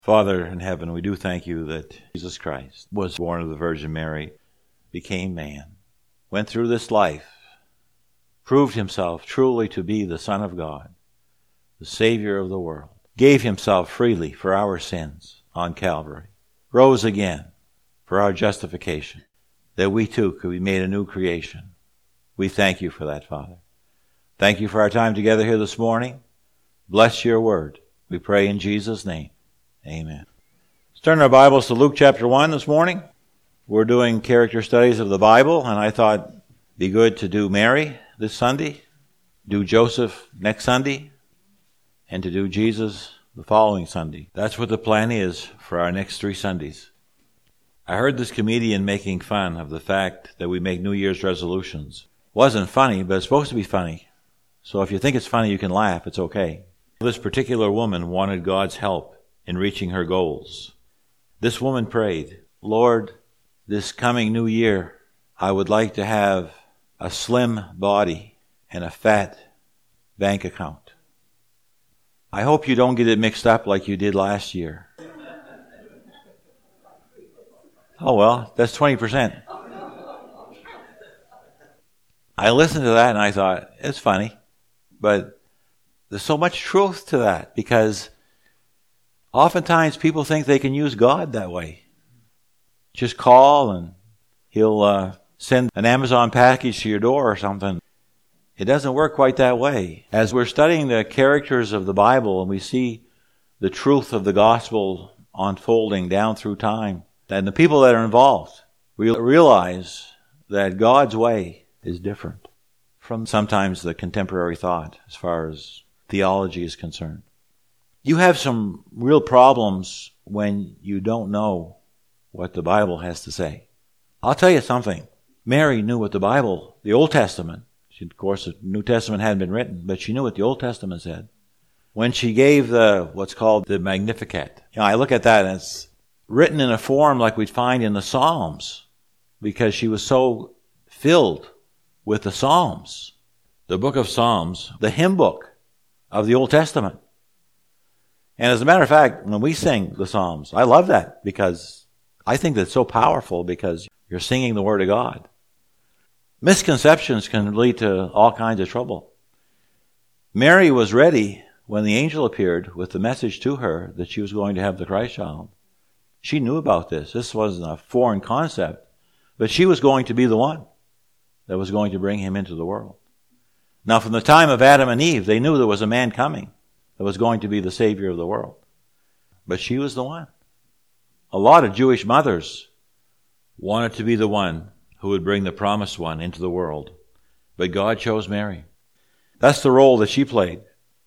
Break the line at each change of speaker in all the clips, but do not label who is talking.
Father in heaven, we do thank you that Jesus Christ was born of the Virgin Mary, became man, went through this life, proved himself truly to be the Son of God, the Savior of the world, gave himself freely for our sins on Calvary, rose again for our justification, that we too could be made a new creation. We thank you for that, Father. Thank you for our time together here this morning. Bless your word. We pray in Jesus' name. Amen. Let's turn our Bibles to Luke chapter 1 this morning. We're doing character studies of the Bible, and I thought it'd be good to do Mary this Sunday, do Joseph next Sunday, and to do Jesus the following Sunday. That's what the plan is for our next 3 Sundays. I heard this comedian making fun of the fact that we make New Year's resolutions. Wasn't funny, but it's supposed to be funny. So if you think it's funny, you can laugh. It's okay. This particular woman wanted God's help in reaching her goals. This woman prayed, Lord, this coming new year, I would like to have a slim body and a fat bank account. I hope you don't get it mixed up like you did last year. Oh well, that's 20%. I listened to that and I thought, it's funny, but there's so much truth to that, because oftentimes people think they can use God that way. Just call and he'll send an Amazon package to your door or something. It doesn't work quite that way. As we're studying the characters of the Bible and we see the truth of the gospel unfolding down through time, and the people that are involved, we realize that God's way is different from sometimes the contemporary thought as far as theology is concerned. You have some real problems when you don't know what the Bible has to say. I'll tell you something. Mary knew what the Bible, the Old Testament, of course the New Testament hadn't been written, but she knew what the Old Testament said. When she gave what's called the Magnificat, I look at that and it's written in a form like we'd find in the Psalms, because she was so filled with the Psalms. The book of Psalms, the hymn book of the Old Testament. And as a matter of fact, when we sing the Psalms, I love that because I think that's so powerful, because you're singing the Word of God. Misconceptions can lead to all kinds of trouble. Mary was ready when the angel appeared with the message to her that she was going to have the Christ child. She knew about this. This wasn't a foreign concept, but she was going to be the one that was going to bring him into the world. Now, from the time of Adam and Eve, they knew there was a man coming that was going to be the Savior of the world. But she was the one. A lot of Jewish mothers wanted to be the one who would bring the promised one into the world. But God chose Mary. That's the role that she played.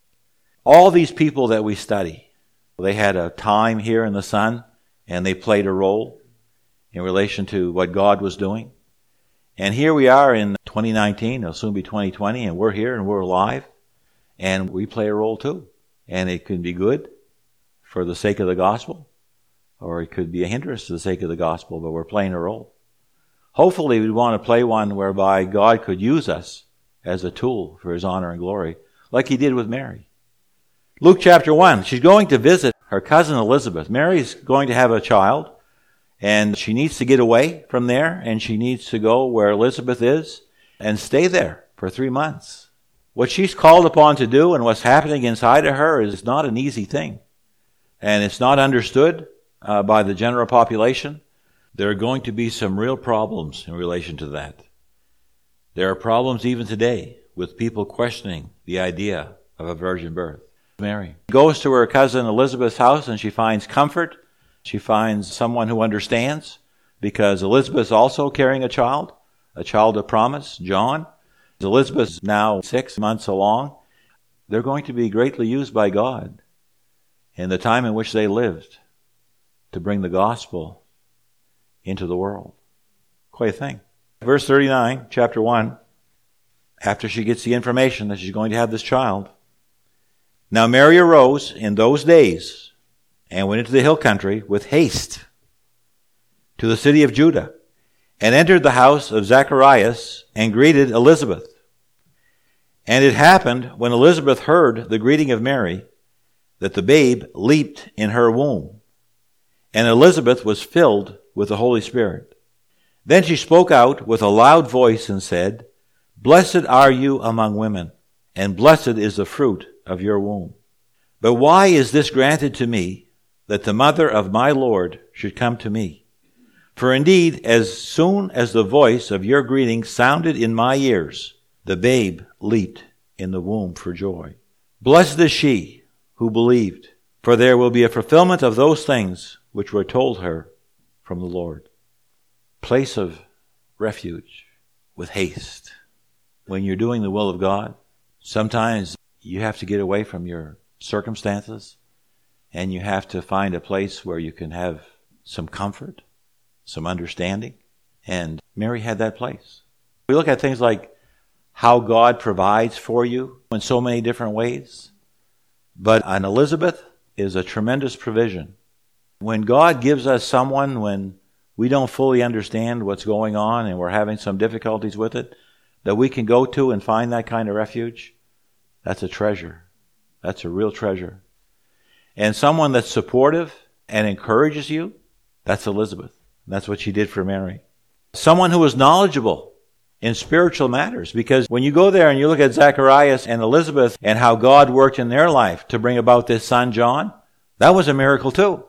All these people that we study, they had a time here in the sun, and they played a role in relation to what God was doing. And here we are in 2019, it'll soon be 2020, and we're here and we're alive, and we play a role too. And it can be good for the sake of the gospel, or it could be a hindrance to the sake of the gospel, but we're playing a role. Hopefully we want to play one whereby God could use us as a tool for his honor and glory, like he did with Mary. Luke chapter 1, she's going to visit her cousin Elizabeth. Mary's going to have a child, and she needs to get away from there, and she needs to go where Elizabeth is and stay there for 3 months. What she's called upon to do and what's happening inside of her is not an easy thing. And it's not understood by the general population. There are going to be some real problems in relation to that. There are problems even today with people questioning the idea of a virgin birth. Mary goes to her cousin Elizabeth's house and she finds comfort. She finds someone who understands, because Elizabeth's also carrying a child of promise, John. Elizabeth's now 6 months along. They're going to be greatly used by God in the time in which they lived to bring the gospel into the world. Quite a thing. Verse 39, chapter 1, after she gets the information that she's going to have this child. Now Mary arose in those days and went into the hill country with haste to the city of Judah, and entered the house of Zacharias and greeted Elizabeth. And it happened, when Elizabeth heard the greeting of Mary, that the babe leaped in her womb. and Elizabeth was filled with the Holy Spirit. Then she spoke out with a loud voice and said, Blessed are you among women, and blessed is the fruit of your womb. But why is this granted to me, that the mother of my Lord should come to me? For indeed, as soon as the voice of your greeting sounded in my ears, the babe leaped in the womb for joy. Blessed is she who believed, for there will be a fulfillment of those things which were told her from the Lord. Place of refuge with haste. When you're doing the will of God, sometimes you have to get away from your circumstances, and you have to find a place where you can have some comfort, some understanding. And Mary had that place. We look at things like how God provides for you in so many different ways. But an Elizabeth is a tremendous provision. When God gives us someone when we don't fully understand what's going on and we're having some difficulties with it, that we can go to and find that kind of refuge, that's a treasure. That's a real treasure. And someone that's supportive and encourages you, that's Elizabeth. That's what she did for Mary. Someone who is knowledgeable in spiritual matters, because when you go there and you look at Zacharias and Elizabeth and how God worked in their life to bring about this son John, that was a miracle too.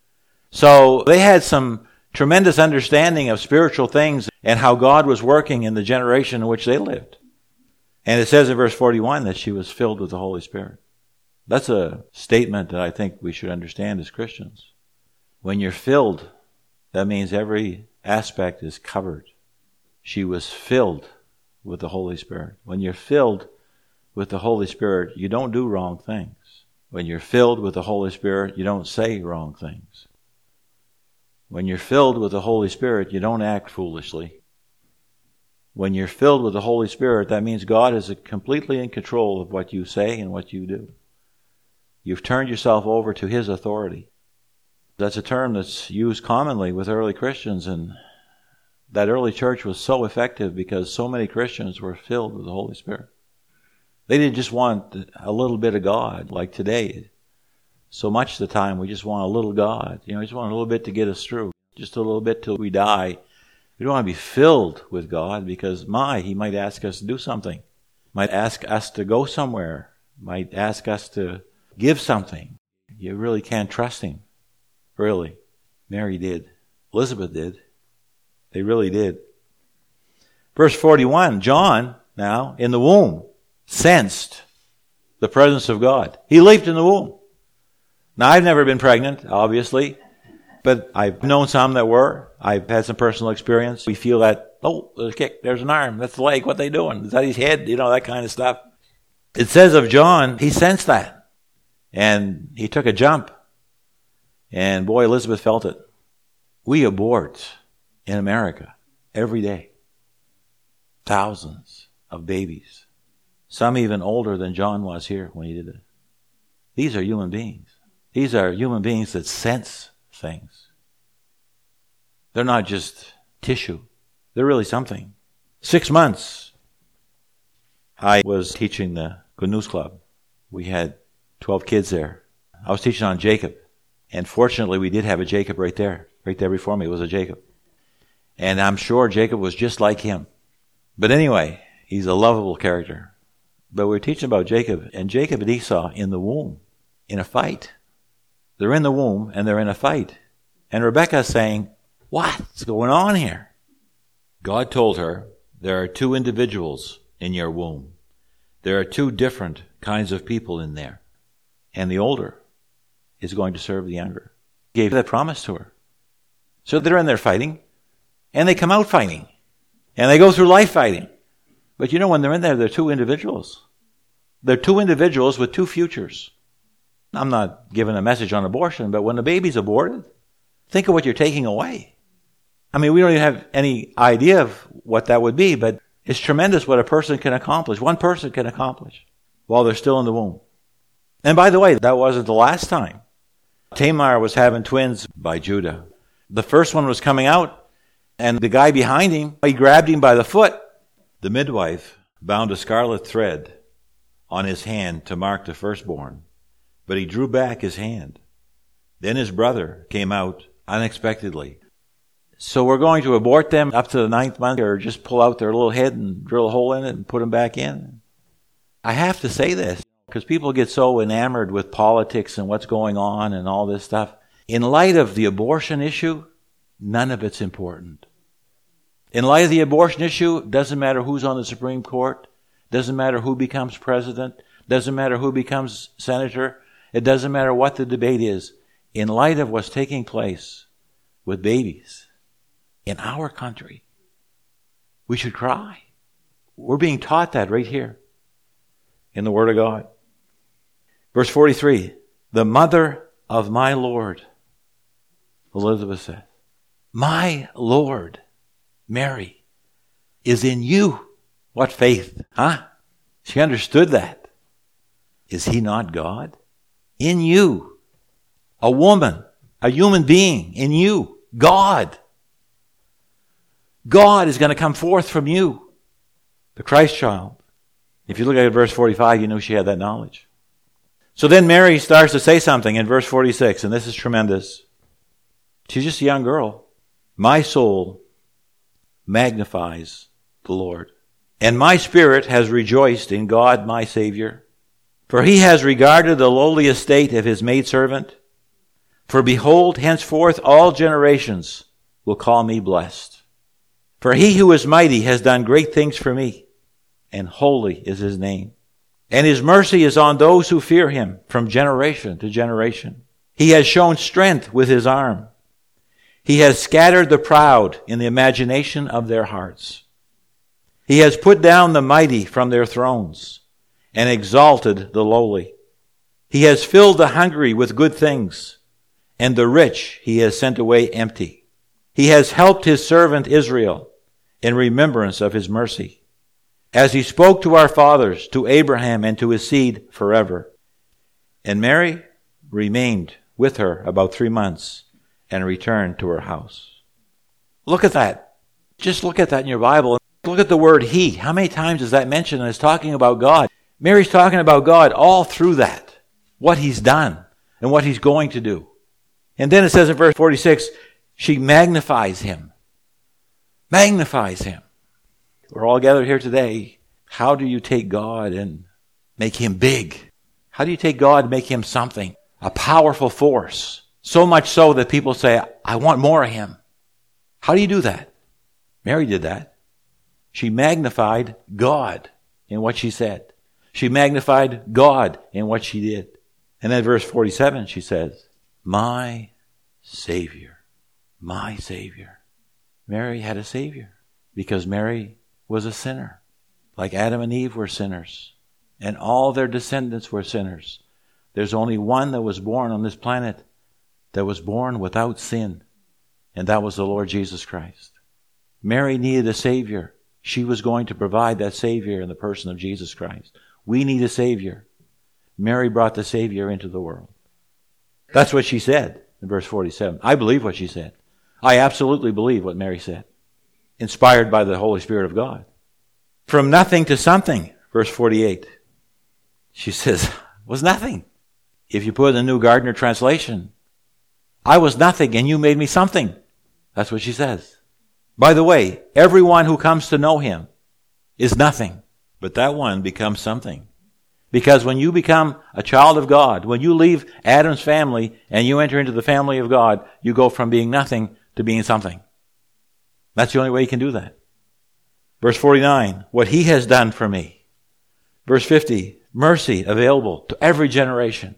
So they had some tremendous understanding of spiritual things and how God was working in the generation in which they lived. And it says in verse 41 that she was filled with the Holy Spirit. That's a statement that I think we should understand as Christians. When you're filled, that means every aspect is covered. She was filled with the Holy Spirit. When you're filled with the Holy Spirit, you don't do wrong things. When you're filled with the Holy Spirit, you don't say wrong things. When you're filled with the Holy Spirit, you don't act foolishly. When you're filled with the Holy Spirit, that means God is completely in control of what you say and what you do. You've turned yourself over to His authority. That's a term that's used commonly with early Christians, and that early church was so effective because so many Christians were filled with the Holy Spirit. They didn't just want a little bit of God like today. So much of the time we just want a little God. We just want a little bit to get us through. Just a little bit till we die. We don't want to be filled with God because, He might ask us to do something. Might ask us to go somewhere. Might ask us to give something. You really can't trust Him. Really. Mary did. Elizabeth did. They really did. Verse 41, John, now, in the womb, sensed the presence of God. He leaped in the womb. Now, I've never been pregnant, obviously, but I've known some that were. I've had some personal experience. We feel that, there's a kick, there's an arm, that's the leg, what are they doing? Is that his head? That kind of stuff. It says of John, he sensed that. And he took a jump. And boy, Elizabeth felt it. We abort in America every day. Thousands of babies. Some even older than John was here when he did it. These are human beings. These are human beings that sense things. They're not just tissue. They're really something. 6 months, I was teaching the Good News Club. We had 12 kids there. I was teaching on Jacob. And fortunately, we did have a Jacob right there. Right there before me was a Jacob. And I'm sure Jacob was just like him. But anyway, he's a lovable character. But we're teaching about Jacob. And Jacob and Esau in the womb, in a fight. They're in the womb and they're in a fight. And Rebekah's saying, what's going on here? God told her, there are 2 individuals in your womb. There are 2 different kinds of people in there. And the older is going to serve the younger. He gave that promise to her. So they're in there fighting. And they come out fighting. And they go through life fighting. But when they're in there, they're 2 individuals. They're 2 individuals with 2 futures. I'm not giving a message on abortion, but when the baby's aborted, think of what you're taking away. We don't even have any idea of what that would be, but it's tremendous what a person can accomplish. One person can accomplish while they're still in the womb. And by the way, that wasn't the last time. Tamar was having twins by Judah. The first one was coming out, and the guy behind him, he grabbed him by the foot. The midwife bound a scarlet thread on his hand to mark the firstborn, but he drew back his hand. Then his brother came out unexpectedly. So we're going to abort them up to the 9th month, or just pull out their little head and drill a hole in it and put them back in? I have to say this because people get so enamored with politics and what's going on and all this stuff. In light of the abortion issue, none of it's important. In light of the abortion issue, it doesn't matter who's on the Supreme Court, doesn't matter who becomes president, doesn't matter who becomes senator, it doesn't matter what the debate is. In light of what's taking place with babies in our country, we should cry. We're being taught that right here in the Word of God. Verse 43, the mother of my Lord, Elizabeth said, my Lord, Mary, is in you. What faith, huh? She understood that. Is he not God? In you. A woman, a human being in you. God. God is going to come forth from you. The Christ child. If you look at verse 45, you know she had that knowledge. So then Mary starts to say something in verse 46, and this is tremendous. She's just a young girl. My soul magnifies the Lord, and my spirit has rejoiced in God my Savior, for he has regarded the lowly estate of his maidservant. For behold, henceforth all generations will call me blessed. For he who is mighty has done great things for me, and holy is his name. And his mercy is on those who fear him from generation to generation. He has shown strength with his arm. He has scattered the proud in the imagination of their hearts. He has put down the mighty from their thrones and exalted the lowly. He has filled the hungry with good things, and the rich he has sent away empty. He has helped his servant Israel in remembrance of his mercy, as he spoke to our fathers, to Abraham and to his seed forever. And Mary remained with her about 3 months and returned to her house. Look at that. Just look at that in your Bible. Look at the word he. How many times is that mentioned? And it's talking about God. Mary's talking about God all through that. What he's done and what he's going to do. And then it says in verse 46, she magnifies him. Magnifies him. We're all gathered here today. How do you take God and make him big? How do you take God and make him something? A powerful force. So much so that people say, I want more of him. How do you do that? Mary did that. She magnified God in what she said. She magnified God in what she did. And then verse 47, she says, my Savior. My Savior. Mary had a Savior because Mary was a sinner. Like Adam and Eve were sinners. And all their descendants were sinners. There's only one that was born on this planet that was born without sin. And that was the Lord Jesus Christ. Mary needed a Savior. She was going to provide that Savior in the person of Jesus Christ. We need a Savior. Mary brought the Savior into the world. That's what she said in verse 47. I believe what she said. I absolutely believe what Mary said. Inspired by the Holy Spirit of God. From nothing to something, verse 48. She says, was nothing. If you put in the New Gardner translation, I was nothing and you made me something. That's what she says. By the way, everyone who comes to know him is nothing, but that one becomes something. Because when you become a child of God, when you leave Adam's family and you enter into the family of God, you go from being nothing to being something. That's the only way you can do that. Verse 49, what he has done for me. Verse 50, mercy available to every generation.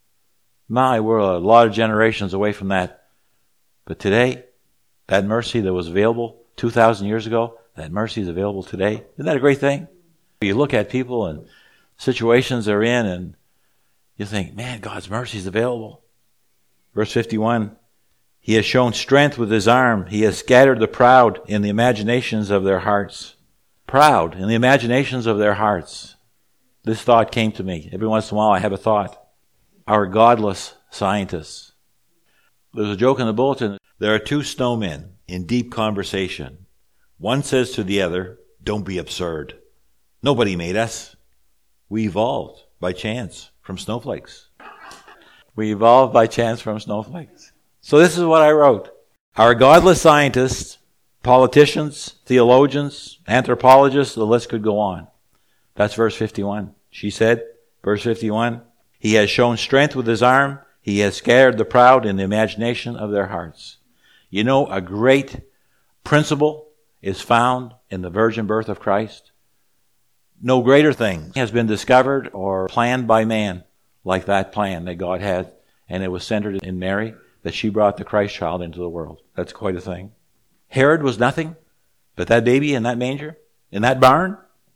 We're a lot of generations away from that. But today, that mercy that was available 2,000 years ago, that mercy is available today. Isn't that a great thing? You look at people and situations they're in and you think, man, God's mercy is available. Verse 51, he has shown strength with his arm. He has scattered the proud in the imaginations of their hearts. Proud in the imaginations of their hearts. This thought came to me. Every once in a while I have a thought. Our godless scientists. There's a joke in the bulletin. There are two snowmen in deep conversation. One says to the other, don't be absurd. Nobody made us. We evolved by chance from snowflakes. We evolved by chance from snowflakes. So this is what I wrote. Our godless scientists, politicians, theologians, anthropologists, the list could go on. That's verse 51. She said, verse 51, he has shown strength with his arm. He has scattered the proud in the imagination of their hearts. You know, a great principle is found in the virgin birth of Christ. No greater thing has been discovered or planned by man like that plan that God had, and it was centered in Mary, that she brought the Christ child into the world. That's quite a thing. Herod was nothing, but that baby in that manger, in that barn,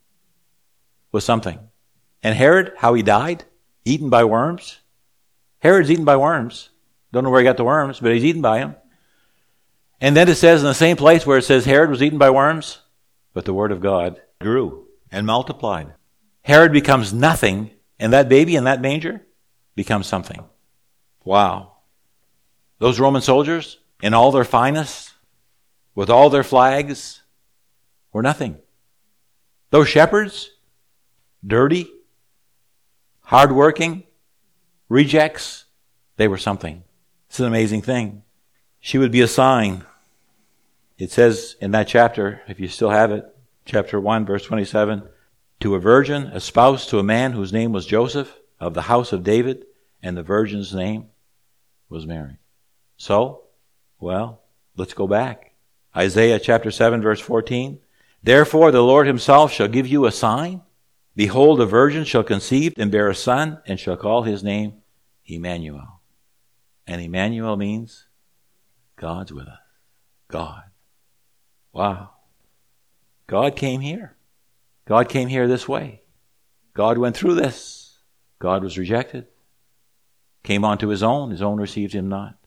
was something. And Herod, how he died? Eaten by worms. Herod's eaten by worms. Don't know where he got the worms, but he's eaten by them. And then it says in the same place where it says Herod was eaten by worms, but the word of God grew and multiplied. Herod becomes nothing, and that baby in that manger becomes something. Wow. Those Roman soldiers, in all their finest, with all their flags, were nothing. Those shepherds, dirty, hardworking, rejects, they were something. It's an amazing thing. She would be a sign. It says in that chapter, if you still have it, chapter 1, verse 27, to a virgin, espoused to a man whose name was Joseph, of the house of David, and the virgin's name was Mary. So, well, let's go back. Isaiah chapter 7, verse 14, therefore the Lord himself shall give you a sign. Behold, a virgin shall conceive and bear a son, and shall call his name Emmanuel. And Emmanuel means God's with us. God. Wow. God came here. God came here this way. God went through this. God was rejected. Came unto his own received him not.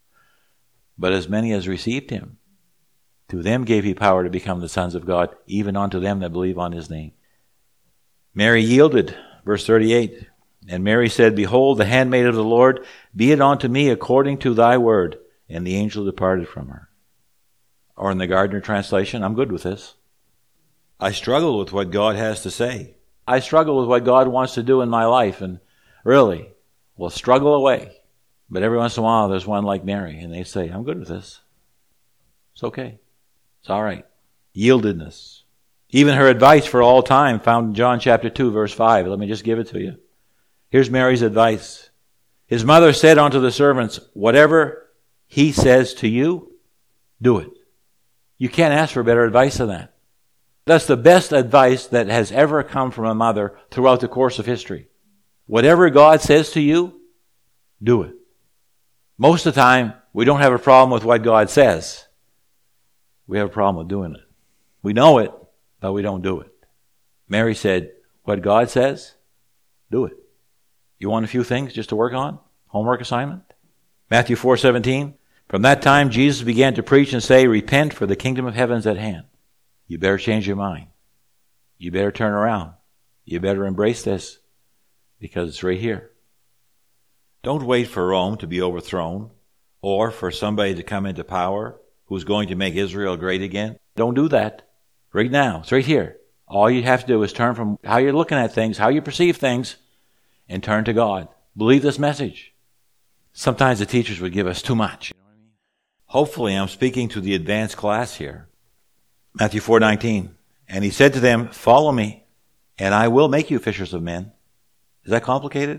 But as many as received him, to them gave he power to become the sons of God, even unto them that believe on his name. Mary yielded, verse 38. And Mary said, behold, the handmaid of the Lord, be it unto me according to thy word. And the angel departed from her. Or in the Gardner translation, I'm good with this. I struggle with what God has to say. I struggle with what God wants to do in my life. And really, we'll struggle away. But every once in a while, there's one like Mary, and they say, I'm good with this. It's okay. It's all right. Yieldedness. Even her advice for all time found in John chapter 2, verse 5. Let me just give it to you. Here's Mary's advice. His mother said unto the servants, whatever he says to you, do it. You can't ask for better advice than that. That's the best advice that has ever come from a mother throughout the course of history. Whatever God says to you, do it. Most of the time, we don't have a problem with what God says. We have a problem with doing it. We know it, but we don't do it. Mary said, what God says, do it. You want a few things just to work on? Homework assignment? Matthew 4:17. From that time, Jesus began to preach and say, repent, for the kingdom of heaven is at hand. You better change your mind. You better turn around. You better embrace this, because it's right here. Don't wait for Rome to be overthrown or for somebody to come into power who's going to make Israel great again. Don't do that. Right now. It's right here. All you have to do is turn from how you're looking at things, how you perceive things, and turn to God. Believe this message. Sometimes the teachers would give us too much. You know what I mean? Hopefully I'm speaking to the advanced class here. Matthew 4:19. And he said to them, follow me, and I will make you fishers of men. Is that complicated?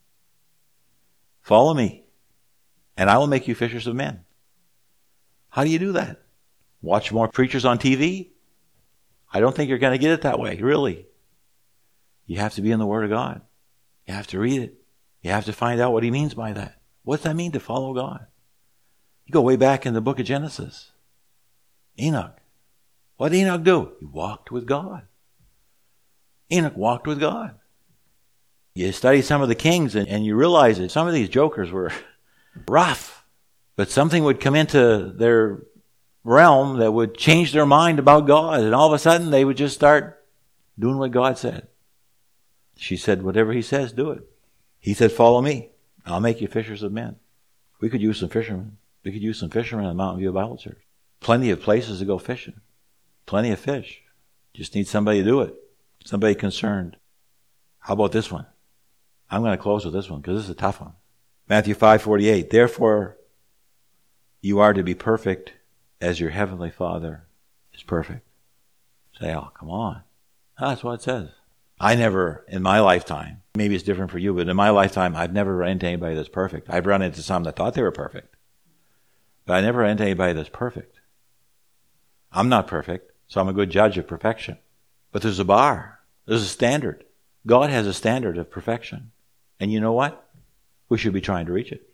Follow me, and I will make you fishers of men. How do you do that? Watch more preachers on TV? I don't think you're going to get it that way, really. You have to be in the Word of God. You have to read it. You have to find out what he means by that. What does that mean to follow God? You go way back in the book of Genesis. Enoch. What did Enoch do? He walked with God. Enoch walked with God. You study some of the kings and you realize that some of these jokers were rough. But something would come into their realm that would change their mind about God. And all of a sudden they would just start doing what God said. She said, whatever he says, do it. He said, follow me. I'll make you fishers of men. We could use some fishermen. We could use some fishermen in Mountain View Bible Church. Plenty of places to go fishing. Plenty of fish. Just need somebody to do it. Somebody concerned. How about this one? I'm going to close with this one because this is a tough one. Matthew 5:48. Therefore, You are to be perfect as your heavenly Father is perfect. Say, oh, come on. That's what it says. I never, in my lifetime, maybe it's different for you, but in my lifetime, I've never run into anybody that's perfect. I've run into some that thought they were perfect. But I never ran into anybody that's perfect. I'm not perfect, so I'm a good judge of perfection. But there's a bar. There's a standard. God has a standard of perfection. And you know what? We should be trying to reach it.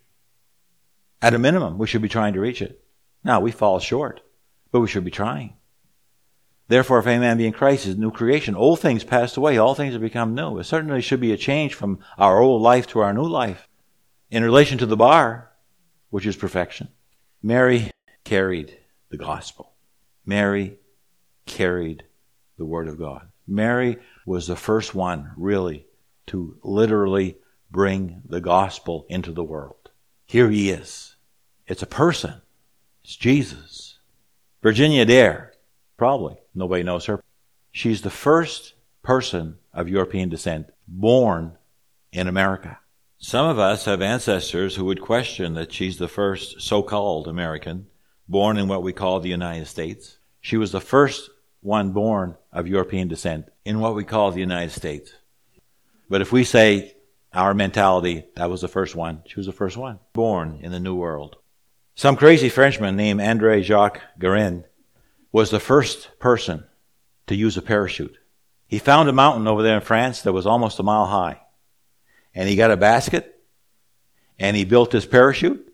At a minimum, we should be trying to reach it. Now, we fall short, but we should be trying. Therefore, if any man be in Christ, is a new creation. Old things passed away, all things have become new. It certainly should be a change from our old life to our new life. In relation to the bar, which is perfection, Mary carried the gospel. Mary carried the Word of God. Mary was the first one, really, to literally bring the gospel into the world. Here he is. It's a person. It's Jesus. Virginia Dare, probably. Nobody knows her. She's the first person of European descent born in America. Some of us have ancestors who would question that she's the first so-called American born in what we call the United States. She was the first one born of European descent in what we call the United States. But if we say our mentality, that was the first one, she was the first one born in the New World. Some crazy Frenchman named André Jacques Guérin was the first person to use a parachute. He found a mountain over there in France that was almost a mile high. And he got a basket, and he built his parachute.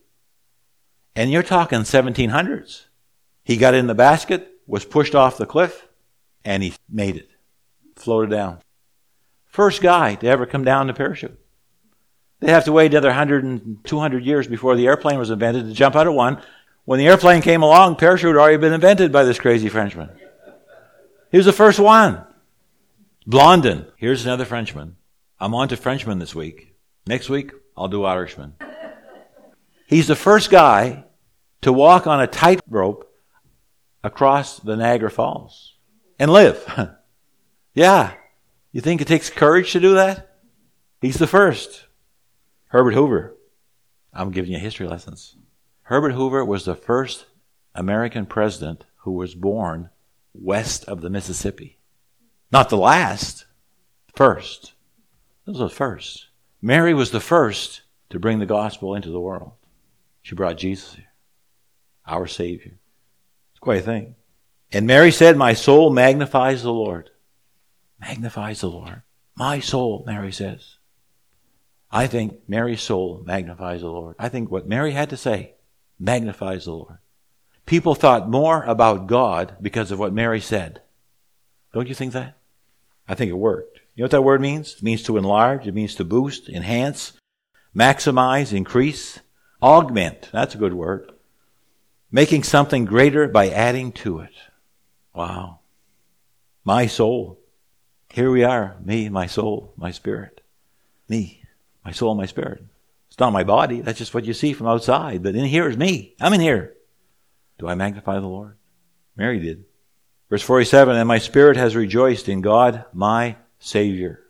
And you're talking 1700s. He got in the basket, was pushed off the cliff, and he made it. Floated down. First guy to ever come down in a parachute. They have to wait another 100 and 200 years before the airplane was invented to jump out of one. When the airplane came along, parachute had already been invented by this crazy Frenchman. He was the first one. Blondin. Here's another Frenchman. I'm on to Frenchman this week. Next week, I'll do Irishman. He's the first guy to walk on a tightrope across the Niagara Falls and live. Yeah. You think it takes courage to do that? He's the first. Herbert Hoover. I'm giving you history lessons. Herbert Hoover was the first American president who was born west of the Mississippi. Not the last. First. This was the first. Mary was the first to bring the gospel into the world. She brought Jesus here. Our Savior. It's quite a thing. And Mary said, my soul magnifies the Lord. Magnifies the Lord. My soul, Mary says. I think Mary's soul magnifies the Lord. I think what Mary had to say magnifies the Lord. People thought more about God because of what Mary said. Don't you think that? I think it worked. You know what that word means? It means to enlarge. It means to boost, enhance, maximize, increase, augment. That's a good word. Making something greater by adding to it. Wow. My soul. Here we are. Me, my soul, my spirit. Me, my soul, my spirit. It's not my body. That's just what you see from outside. But in here is me. I'm in here. Do I magnify the Lord? Mary did. Verse 47, and my spirit has rejoiced in God, my Savior.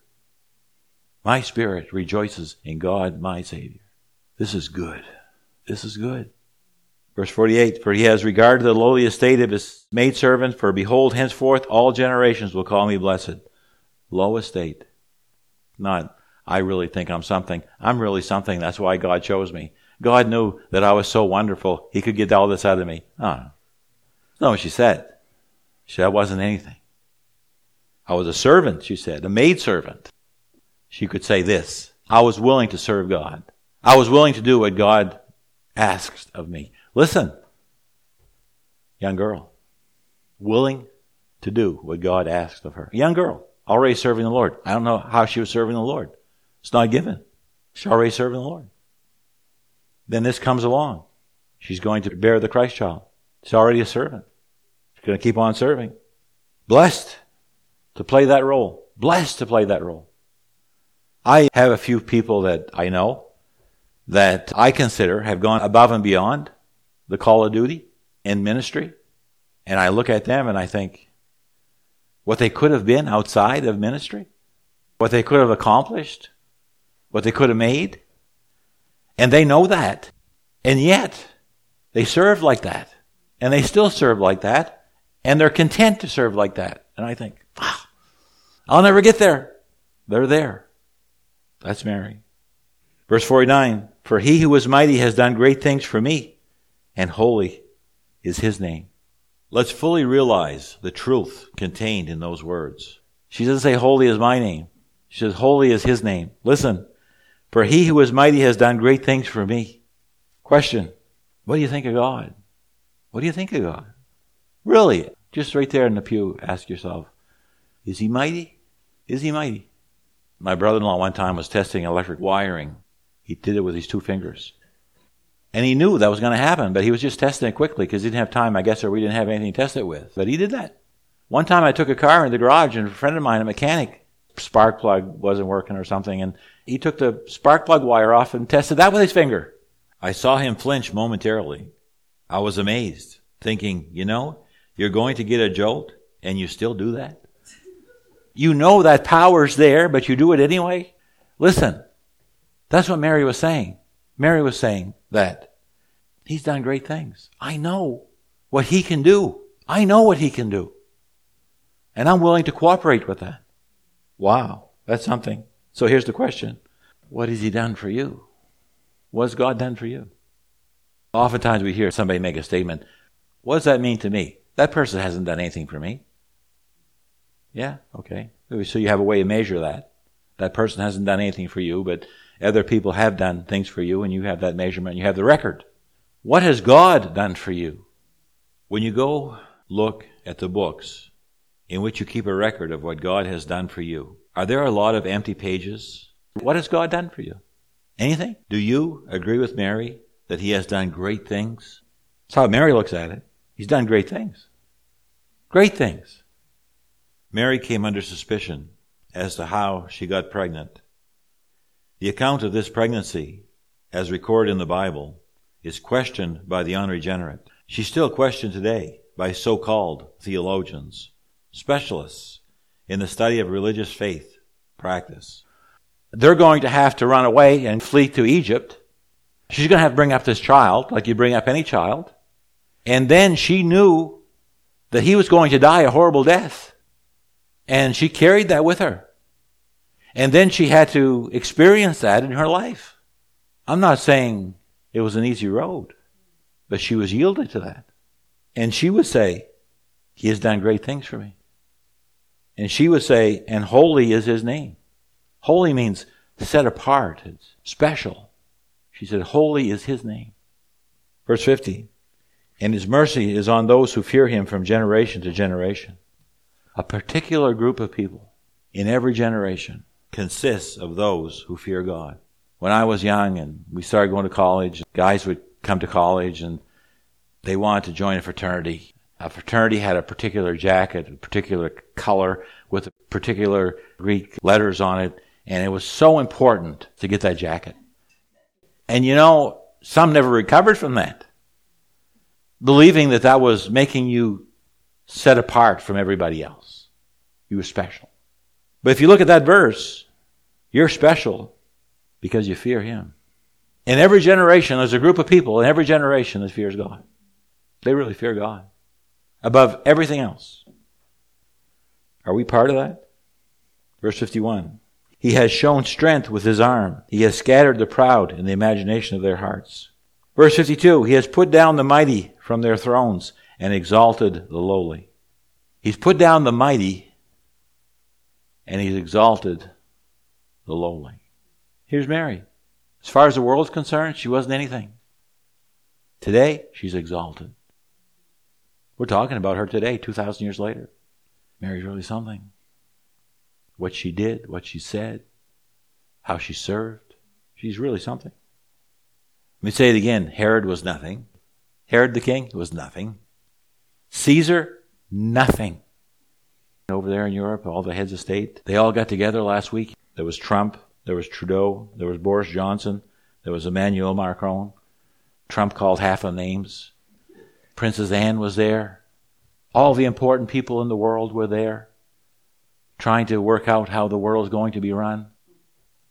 My spirit rejoices in God, my Savior. This is good. This is good. Verse 48, for he has regarded the lowly estate of his maidservant, for behold, henceforth all generations will call me blessed. Low estate. Not, I really think I'm something. I'm really something. That's why God chose me. God knew that I was so wonderful, he could get all this out of me. Oh, no. That's not what she said. She said I wasn't anything. I was a servant, she said, a maidservant. She could say this, I was willing to serve God. I was willing to do what God asked of me. Listen, young girl, willing to do what God asked of her. Young girl, already serving the Lord. I don't know how she was serving the Lord. It's not given. She's already serving the Lord. Then this comes along. She's going to bear the Christ child. She's already a servant. She's going to keep on serving. Blessed to play that role. Blessed to play that role. I have a few people that I know that I consider have gone above and beyond the call of duty in ministry. And I look at them and I think what they could have been outside of ministry, what they could have accomplished, what they could have made. And they know that. And yet, They served like that. And they still serve like that. And they're content to serve like that. And I think, wow, I'll never get there. They're there. That's Mary. Verse 49, for he who is mighty has done great things for me, and holy is his name. Let's fully realize the truth contained in those words. She doesn't say holy is my name. She says holy is his name. Listen, for he who is mighty has done great things for me. Question, what do you think of God? What do you think of God? Really, just right there in the pew, ask yourself, is he mighty? Is he mighty? My brother-in-law one time was testing electric wiring. He did it with his 2 fingers. And he knew that was going to happen, but he was just testing it quickly because he didn't have time, I guess, or we didn't have anything to test it with. But he did that. One time I took a car in the garage, and a friend of mine, a mechanic, spark plug wasn't working or something, and he took the spark plug wire off and tested that with his finger. I saw him flinch momentarily. I was amazed, thinking, you're going to get a jolt, and you still do that? You know that power's there, but you do it anyway? Listen, that's what Mary was saying. Mary was saying that he's done great things. I know what he can do. I know what he can do. And I'm willing to cooperate with that. Wow, that's something. So here's the question. What has he done for you? What has God done for you? Oftentimes we hear somebody make a statement, what does that mean to me? That person hasn't done anything for me. Yeah, okay. So you have a way to measure that. That person hasn't done anything for you, but other people have done things for you, and you have that measurement, you have the record. What has God done for you? When you go look at the books in which you keep a record of what God has done for you, are there a lot of empty pages? What has God done for you? Anything? Do you agree with Mary that he has done great things? That's how Mary looks at it. He's done great things. Great things. Mary came under suspicion as to how she got pregnant. The account of this pregnancy, as recorded in the Bible, is questioned by the unregenerate. She's still questioned today by so-called theologians, specialists in the study of religious faith practice. They're going to have to run away and flee to Egypt. She's going to have to bring up this child, like you bring up any child. And then she knew that he was going to die a horrible death. And she carried that with her. And then she had to experience that in her life. I'm not saying it was an easy road, but she was yielded to that. And she would say, he has done great things for me. And she would say, and holy is his name. Holy means set apart. It's special. She said, holy is his name. Verse 50, and his mercy is on those who fear him from generation to generation. A particular group of people in every generation consists of those who fear God. When I was young and we started going to college, guys would come to college and they wanted to join a fraternity. A fraternity had a particular jacket, a particular color with particular Greek letters on it, and it was so important to get that jacket. And some never recovered from that, believing that that was making you set apart from everybody else. You were special. But if you look at that verse, you're special because you fear him. In every generation, there's a group of people in every generation that fears God. They really fear God above everything else. Are we part of that? Verse 51. He has shown strength with his arm. He has scattered the proud in the imagination of their hearts. Verse 52. He has put down the mighty from their thrones and exalted the lowly. He's put down the mighty and he's exalted the lowly. Here's Mary. As far as the world's concerned, she wasn't anything. Today, she's exalted. We're talking about her today, 2,000 years later. Mary's really something. What she did, what she said, how she served. She's really something. Let me say it again. Herod was nothing. Herod the king was nothing. Caesar, nothing. Over there in Europe, all the heads of state, they all got together last week. There was Trump, there was Trudeau, there was Boris Johnson, there was Emmanuel Macron. Trump called half the names. Princess Anne was there. All the important people in the world were there, trying to work out how the world is going to be run.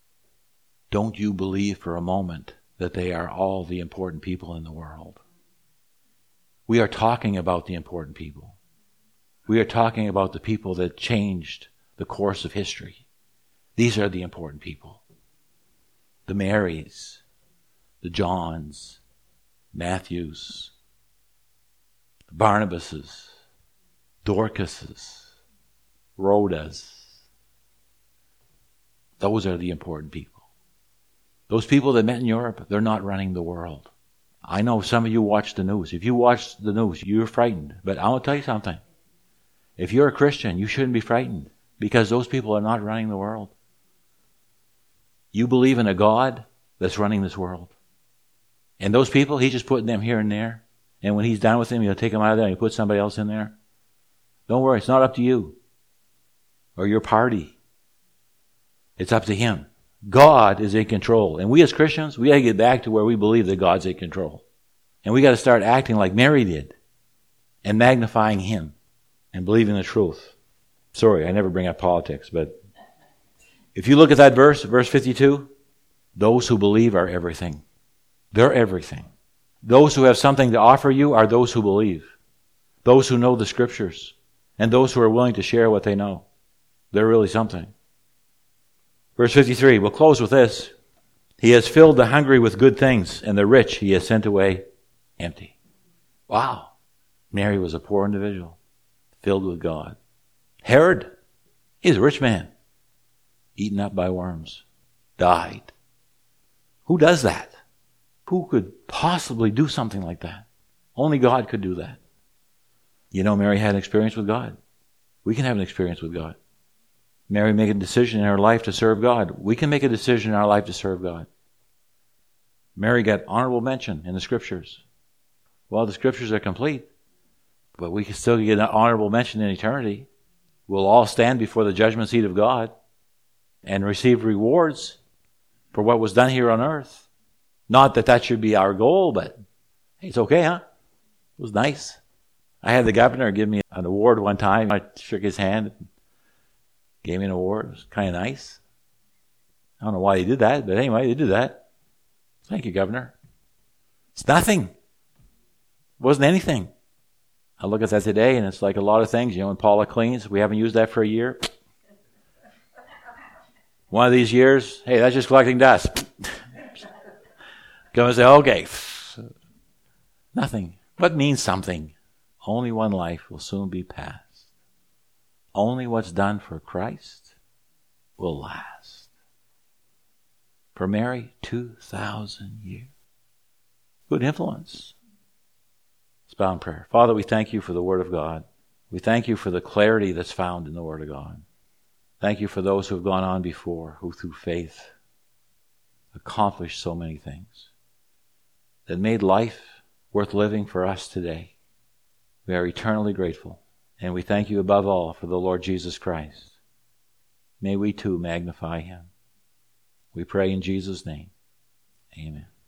Don't you believe for a moment that they are all the important people in the world. We are talking about the important people. We are talking about the people that changed the course of history. These are the important people. The Marys, the Johns, Matthews, the Barnabases, Dorcases, Rhodas. Those are the important people. Those people that met in Europe, they're not running the world. I know some of you watch the news. If you watch the news, you're frightened. But I will tell you something. If you're a Christian, you shouldn't be frightened because those people are not running the world. You believe in a God that's running this world. And those people, he's just putting them here and there. And when he's done with them, he'll take them out of there and he'll put somebody else in there. Don't worry, it's not up to you or your party. It's up to him. God is in control. And we as Christians, we got to get back to where we believe that God's in control. And we got to start acting like Mary did and magnifying him and believing the truth. Sorry, I never bring up politics, but if you look at that verse 52, those who believe are everything. They're everything. Those who have something to offer you are those who believe. Those who know the scriptures and those who are willing to share what they know. They're really something. Verse 53, we'll close with this. He has filled the hungry with good things, and the rich he has sent away empty. Wow. Mary was a poor individual, filled with God. Herod, he's a rich man, eaten up by worms, died. Who does that? Who could possibly do something like that? Only God could do that. You know, Mary had an experience with God. We can have an experience with God. Mary made a decision in her life to serve God. We can make a decision in our life to serve God. Mary got honorable mention in the scriptures. Well, the scriptures are complete, but we can still get an honorable mention in eternity. We'll all stand before the judgment seat of God and receive rewards for what was done here on earth. Not that that should be our goal, but hey, it's okay, huh? It was nice. I had the governor give me an award one time. I shook his hand, gave me an award. It was kind of nice. I don't know why he did that, but anyway, they did that. Thank you, Governor. It's nothing. It wasn't anything. I look at that today, and it's like a lot of things. You know, when Paula cleans, we haven't used that for a year. One of these years, hey, that's just collecting dust. Come and say, okay. Nothing. What means something? Only one life will soon be past. Only what's done for Christ will last. For Mary, 2,000 years. Good influence. Let's bow in prayer. Father, we thank you for the Word of God. We thank you for the clarity that's found in the Word of God. Thank you for those who have gone on before, who through faith accomplished so many things that made life worth living for us today. We are eternally grateful, and we thank you above all for the Lord Jesus Christ. May we too magnify him. We pray in Jesus' name. Amen.